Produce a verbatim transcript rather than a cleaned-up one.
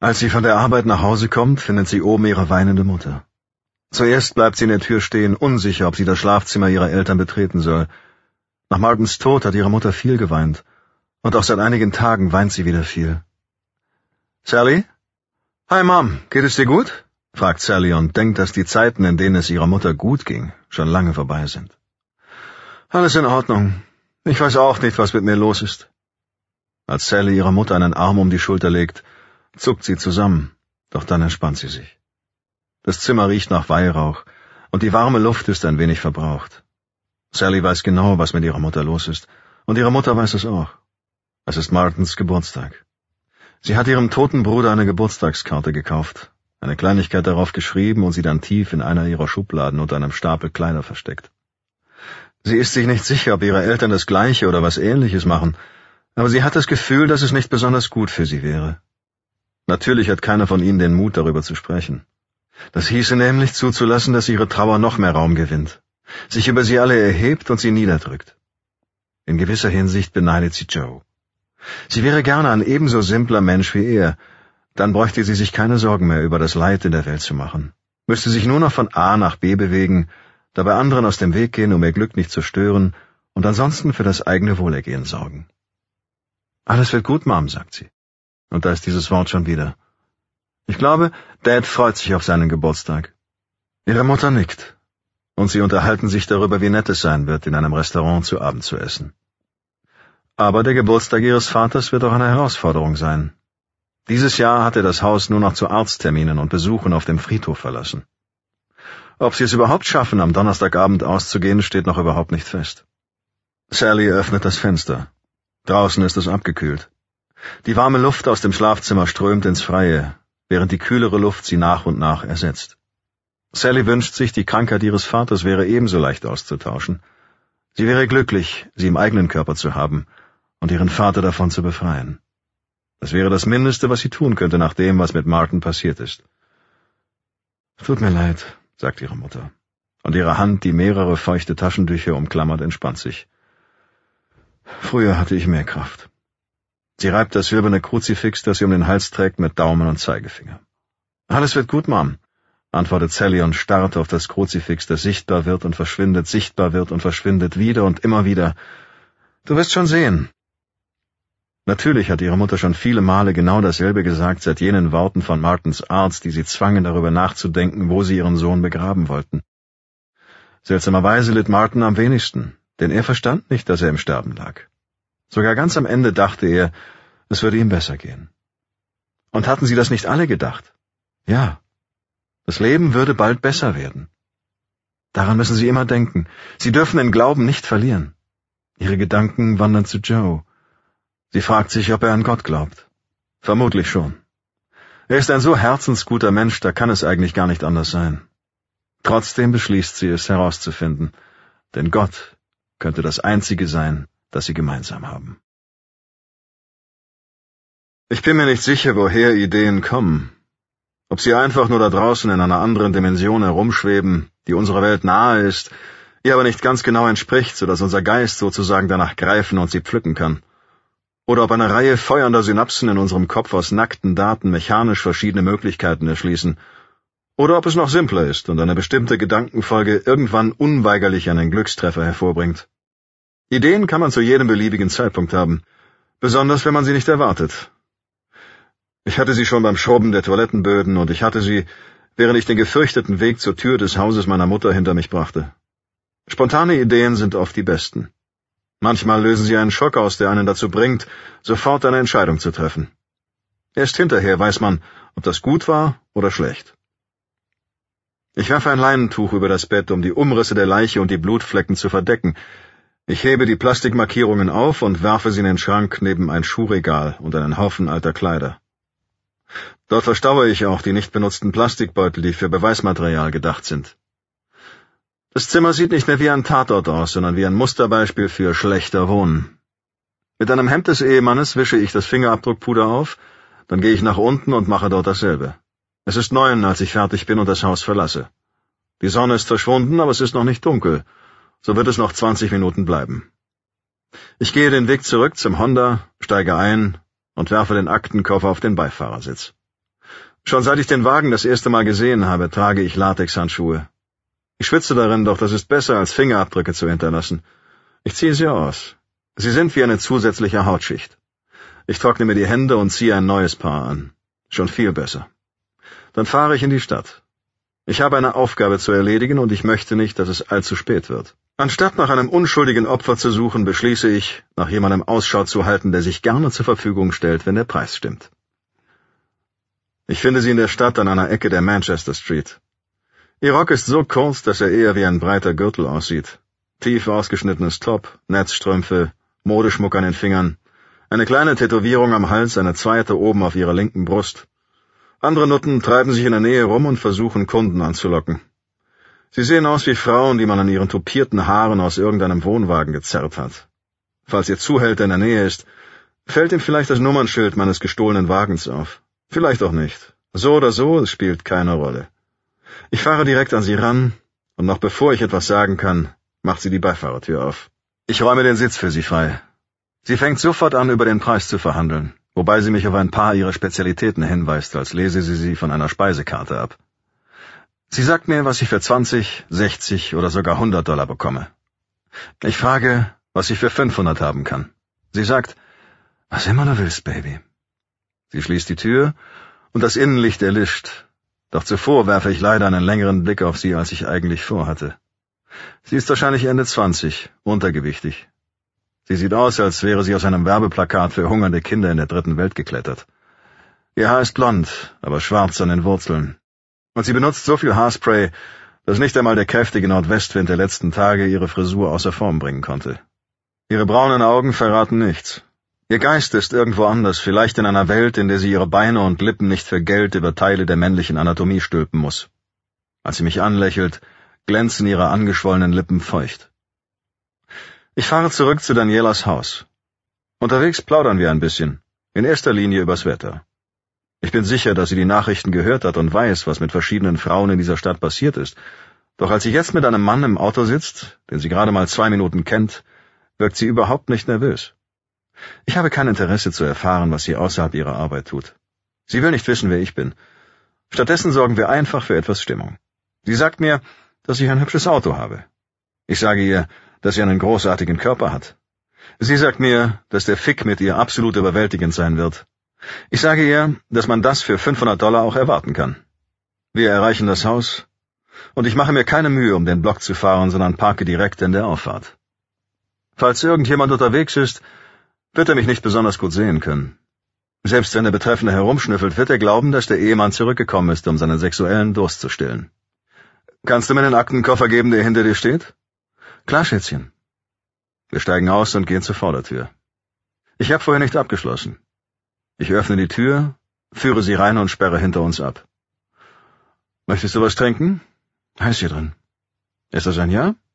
Als sie von der Arbeit nach Hause kommt, findet sie oben ihre weinende Mutter. Zuerst bleibt sie in der Tür stehen, unsicher, ob sie das Schlafzimmer ihrer Eltern betreten soll. Nach Martins Tod hat ihre Mutter viel geweint, und auch seit einigen Tagen weint sie wieder viel. »Sally? Hi, Mom, geht es dir gut?« fragt Sally und denkt, dass die Zeiten, in denen es ihrer Mutter gut ging, schon lange vorbei sind. »Alles in Ordnung. Ich weiß auch nicht, was mit mir los ist.« Als Sally ihrer Mutter einen Arm um die Schulter legt, zuckt sie zusammen, doch dann entspannt sie sich. Das Zimmer riecht nach Weihrauch, und die warme Luft ist ein wenig verbraucht. Sally weiß genau, was mit ihrer Mutter los ist, und ihre Mutter weiß es auch. Es ist Martins Geburtstag. Sie hat ihrem toten Bruder eine Geburtstagskarte gekauft, eine Kleinigkeit darauf geschrieben und sie dann tief in einer ihrer Schubladen unter einem Stapel Kleider versteckt. Sie ist sich nicht sicher, ob ihre Eltern das Gleiche oder was Ähnliches machen, aber sie hat das Gefühl, dass es nicht besonders gut für sie wäre. Natürlich hat keiner von ihnen den Mut, darüber zu sprechen. Das hieße nämlich zuzulassen, dass ihre Trauer noch mehr Raum gewinnt, sich über sie alle erhebt und sie niederdrückt. In gewisser Hinsicht beneidet sie Joe. Sie wäre gerne ein ebenso simpler Mensch wie er, dann bräuchte sie sich keine Sorgen mehr über das Leid in der Welt zu machen, müsste sich nur noch von A nach B bewegen, dabei anderen aus dem Weg gehen, um ihr Glück nicht zu stören, und ansonsten für das eigene Wohlergehen sorgen. »Alles wird gut, Mom«, sagt sie. Und da ist dieses Wort schon wieder. Ich glaube, Dad freut sich auf seinen Geburtstag. Ihre Mutter nickt, und sie unterhalten sich darüber, wie nett es sein wird, in einem Restaurant zu Abend zu essen. Aber der Geburtstag ihres Vaters wird auch eine Herausforderung sein. Dieses Jahr hat er das Haus nur noch zu Arztterminen und Besuchen auf dem Friedhof verlassen. Ob sie es überhaupt schaffen, am Donnerstagabend auszugehen, steht noch überhaupt nicht fest. Sally öffnet das Fenster. Draußen ist es abgekühlt. Die warme Luft aus dem Schlafzimmer strömt ins Freie, während die kühlere Luft sie nach und nach ersetzt. Sally wünscht sich, die Krankheit ihres Vaters wäre ebenso leicht auszutauschen. Sie wäre glücklich, sie im eigenen Körper zu haben und ihren Vater davon zu befreien. Das wäre das Mindeste, was sie tun könnte, nach dem, was mit Martin passiert ist. »Tut mir leid«, sagt ihre Mutter, und ihre Hand, die mehrere feuchte Taschentücher umklammert, entspannt sich. »Früher hatte ich mehr Kraft.« Sie reibt das silberne Kruzifix, das sie um den Hals trägt, mit Daumen und Zeigefinger. »Alles wird gut, Mom«, antwortet Sally und starrt auf das Kruzifix, das sichtbar wird und verschwindet, sichtbar wird und verschwindet, wieder und immer wieder. »Du wirst schon sehen.« Natürlich hat ihre Mutter schon viele Male genau dasselbe gesagt, seit jenen Worten von Martins Arzt, die sie zwangen, darüber nachzudenken, wo sie ihren Sohn begraben wollten. Seltsamerweise litt Martin am wenigsten, denn er verstand nicht, dass er im Sterben lag. Sogar ganz am Ende dachte er, es würde ihm besser gehen. Und hatten sie das nicht alle gedacht? Ja, das Leben würde bald besser werden. Daran müssen sie immer denken. Sie dürfen den Glauben nicht verlieren. Ihre Gedanken wandern zu Joe. Sie fragt sich, ob er an Gott glaubt. Vermutlich schon. Er ist ein so herzensguter Mensch, da kann es eigentlich gar nicht anders sein. Trotzdem beschließt sie, es herauszufinden, denn Gott könnte das Einzige sein, das sie gemeinsam haben. Ich bin mir nicht sicher, woher Ideen kommen. Ob sie einfach nur da draußen in einer anderen Dimension herumschweben, die unserer Welt nahe ist, ihr aber nicht ganz genau entspricht, sodass unser Geist sozusagen danach greifen und sie pflücken kann. Oder ob eine Reihe feuernder Synapsen in unserem Kopf aus nackten Daten mechanisch verschiedene Möglichkeiten erschließen. Oder ob es noch simpler ist und eine bestimmte Gedankenfolge irgendwann unweigerlich einen Glückstreffer hervorbringt. Ideen kann man zu jedem beliebigen Zeitpunkt haben, besonders wenn man sie nicht erwartet. Ich hatte sie schon beim Schrubben der Toilettenböden und ich hatte sie, während ich den gefürchteten Weg zur Tür des Hauses meiner Mutter hinter mich brachte. Spontane Ideen sind oft die besten. Manchmal lösen sie einen Schock aus, der einen dazu bringt, sofort eine Entscheidung zu treffen. Erst hinterher weiß man, ob das gut war oder schlecht. Ich werfe ein Leinentuch über das Bett, um die Umrisse der Leiche und die Blutflecken zu verdecken. Ich hebe die Plastikmarkierungen auf und werfe sie in den Schrank neben ein Schuhregal und einen Haufen alter Kleider. Dort verstaue ich auch die nicht benutzten Plastikbeutel, die für Beweismaterial gedacht sind. Das Zimmer sieht nicht mehr wie ein Tatort aus, sondern wie ein Musterbeispiel für schlechter Wohnen. Mit einem Hemd des Ehemannes wische ich das Fingerabdruckpuder auf, dann gehe ich nach unten und mache dort dasselbe. Es ist neun, als ich fertig bin und das Haus verlasse. Die Sonne ist verschwunden, aber es ist noch nicht dunkel. So wird es noch zwanzig Minuten bleiben. Ich gehe den Weg zurück zum Honda, steige ein und werfe den Aktenkoffer auf den Beifahrersitz. Schon seit ich den Wagen das erste Mal gesehen habe, trage ich Latexhandschuhe. Ich schwitze darin, doch das ist besser, als Fingerabdrücke zu hinterlassen. Ich ziehe sie aus. Sie sind wie eine zusätzliche Hautschicht. Ich trockne mir die Hände und ziehe ein neues Paar an. Schon viel besser. Dann fahre ich in die Stadt. Ich habe eine Aufgabe zu erledigen und ich möchte nicht, dass es allzu spät wird. Anstatt nach einem unschuldigen Opfer zu suchen, beschließe ich, nach jemandem Ausschau zu halten, der sich gerne zur Verfügung stellt, wenn der Preis stimmt. Ich finde sie in der Stadt an einer Ecke der Manchester Street. Ihr Rock ist so kurz, dass er eher wie ein breiter Gürtel aussieht. Tief ausgeschnittenes Top, Netzstrümpfe, Modeschmuck an den Fingern, eine kleine Tätowierung am Hals, eine zweite oben auf ihrer linken Brust. Andere Nutten treiben sich in der Nähe rum und versuchen, Kunden anzulocken. Sie sehen aus wie Frauen, die man an ihren tupierten Haaren aus irgendeinem Wohnwagen gezerrt hat. Falls ihr Zuhälter in der Nähe ist, fällt ihm vielleicht das Nummernschild meines gestohlenen Wagens auf. Vielleicht auch nicht. So oder so, es spielt keine Rolle. Ich fahre direkt an sie ran, und noch bevor ich etwas sagen kann, macht sie die Beifahrertür auf. Ich räume den Sitz für sie frei. Sie fängt sofort an, über den Preis zu verhandeln, wobei sie mich auf ein paar ihrer Spezialitäten hinweist, als lese sie sie von einer Speisekarte ab. Sie sagt mir, was ich für zwanzig, sechzig oder sogar hundert Dollar bekomme. Ich frage, was ich für fünfhundert haben kann. Sie sagt, was immer du willst, Baby. Sie schließt die Tür, und das Innenlicht erlischt. Doch zuvor werfe ich leider einen längeren Blick auf sie, als ich eigentlich vorhatte. Sie ist wahrscheinlich Ende zwanzig, untergewichtig. Sie sieht aus, als wäre sie aus einem Werbeplakat für hungernde Kinder in der dritten Welt geklettert. Ihr Haar ist blond, aber schwarz an den Wurzeln. Und sie benutzt so viel Haarspray, dass nicht einmal der kräftige Nordwestwind der letzten Tage ihre Frisur außer Form bringen konnte. Ihre braunen Augen verraten nichts. Ihr Geist ist irgendwo anders, vielleicht in einer Welt, in der sie ihre Beine und Lippen nicht für Geld über Teile der männlichen Anatomie stülpen muss. Als sie mich anlächelt, glänzen ihre angeschwollenen Lippen feucht. Ich fahre zurück zu Danielas Haus. Unterwegs plaudern wir ein bisschen, in erster Linie übers Wetter. Ich bin sicher, dass sie die Nachrichten gehört hat und weiß, was mit verschiedenen Frauen in dieser Stadt passiert ist. Doch als sie jetzt mit einem Mann im Auto sitzt, den sie gerade mal zwei Minuten kennt, wirkt sie überhaupt nicht nervös. Ich habe kein Interesse zu erfahren, was sie außerhalb ihrer Arbeit tut. Sie will nicht wissen, wer ich bin. Stattdessen sorgen wir einfach für etwas Stimmung. Sie sagt mir, dass ich ein hübsches Auto habe. Ich sage ihr, dass sie einen großartigen Körper hat. Sie sagt mir, dass der Fick mit ihr absolut überwältigend sein wird. Ich sage ihr, dass man das für fünfhundert Dollar auch erwarten kann. Wir erreichen das Haus, und ich mache mir keine Mühe, um den Block zu fahren, sondern parke direkt in der Auffahrt. Falls irgendjemand unterwegs ist, wird er mich nicht besonders gut sehen können. Selbst wenn der Betreffende herumschnüffelt, wird er glauben, dass der Ehemann zurückgekommen ist, um seinen sexuellen Durst zu stillen. Kannst du mir den Aktenkoffer geben, der hinter dir steht? Klar, Schätzchen. Wir steigen aus und gehen zur Vordertür. Ich habe vorher nicht abgeschlossen. Ich öffne die Tür, führe sie rein und sperre hinter uns ab. Möchtest du was trinken? Heiß hier drin. Ist das ein Ja?